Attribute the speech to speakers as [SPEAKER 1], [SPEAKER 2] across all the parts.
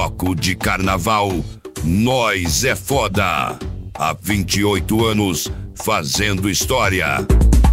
[SPEAKER 1] bloco de carnaval, Nós é Foda. Há 28 anos fazendo história.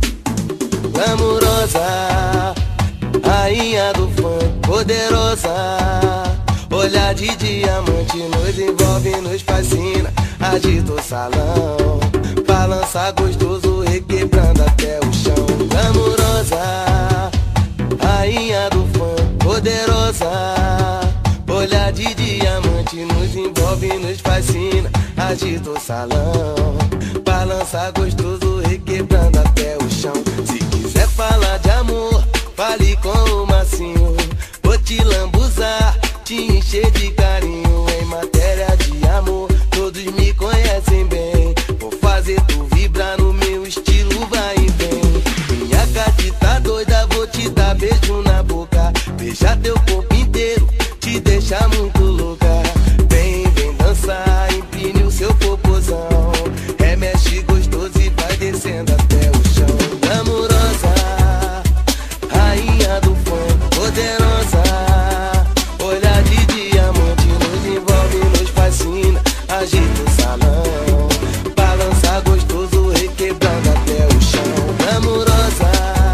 [SPEAKER 2] Glamurosa, rainha do funk, poderosa, olhar de diamante nos envolve, nos fascina, agita o salão, balança gostoso, requebrando até o chão. Glamurosa, rainha do funk, poderosa, olhar de diamante nos envolve, nos fascina, agita o salão, balança gostoso, requebrando até o chão. Se quiser falar de amor, fale com o Massinho, vou te lambuzar, te encher de carinho. Em matéria de amor, todos me conhecem bem, vou fazer tu vibrar no meu estilo, vai e vem. Minha gatita doida, vou te dar beijo na boca, beijar teu corpo inteiro, te deixar muito louca. Vem, vem dançar, empine o seu popozão, remexe gostoso e vai descendo até o chão. Glamurosa, rainha do funk, poderosa, olhar de diamante nos envolve, nos fascina, agita o salão, balança gostoso, requebrando até o chão. Glamurosa,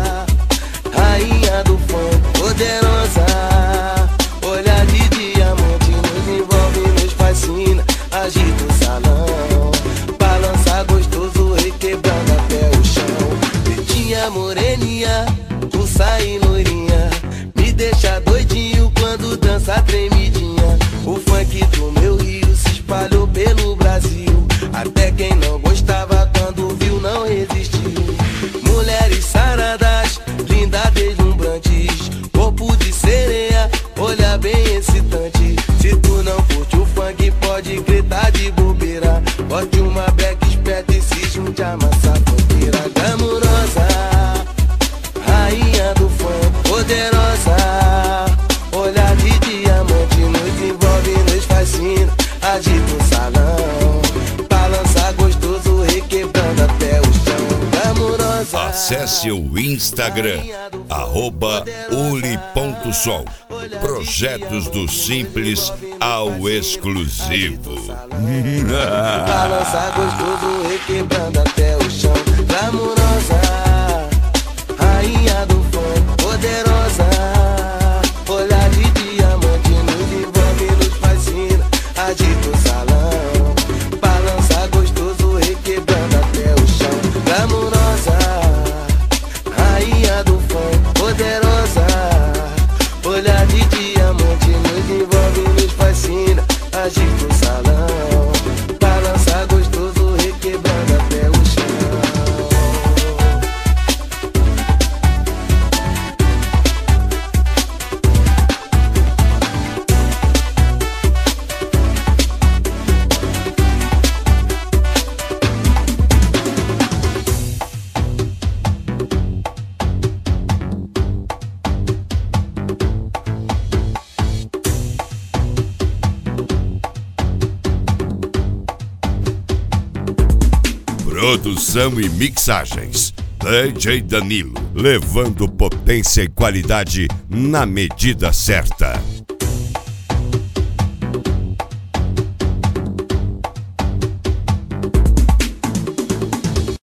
[SPEAKER 2] rainha do funk, poderosa, olhar de diamante nos envolve, nos fascina, agita o salão, balança gostoso, requebrando até o chão. Pretinha, moreninha, pulsa e loirinha, me deixa doidinho quando dança tremidinha. O funk do meu Rio se espalhou pelo Brasil, até quem não gostava quando viu não resistiu. Mulheres saradas, lindas deslumbrantes, corpo de sereia, olhar bem excitante. Se tu não curte o funk, pode gritar de bobeira, bote uma black esperta e se junte a massa funkeira. Glamurosa, rainha do funk, poderosa, olhar de diamante nos envolve, nos fascina, agita o salão, balança gostoso, requebrando até o chão. Glamurosa.
[SPEAKER 1] Acesse o Instagram, @uli.sol. Projetos do simples ao exclusivo.
[SPEAKER 2] Balança gostoso, requebrando até o chão. Glamurosa, rainha do funk, poderosa, olhar de diamante nos envolve, nos fascina, agita o salão, balança gostoso, requebrando até o chão. Glamurosa, rainha do funk, poderosa, olhar de diamante nos envolve, nos fascina, agita o salão, balança gostoso, requebrando até o chão.
[SPEAKER 1] Produção e mixagens, DJ Danilo, levando potência e qualidade na medida certa.